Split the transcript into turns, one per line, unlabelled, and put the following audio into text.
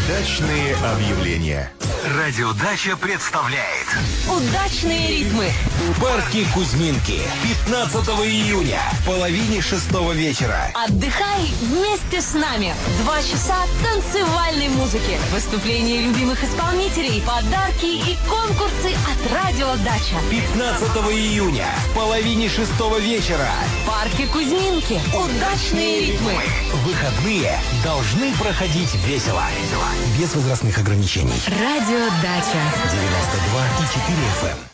Удачные объявления.
Радиодача представляет
Удачные ритмы.
в парке Кузьминки 15 июня в половине 6 вечера.
Отдыхай вместе с нами. 2 часа танцевальной музыки, выступления любимых исполнителей, подарки и конкурсы от Радиодача.
15 июня в половине 6 вечера.
В парке Кузьминки. Удачные ритмы.
Выходные должны проходить весело. Без возрастных ограничений.
Радиодача.
92,4 FM.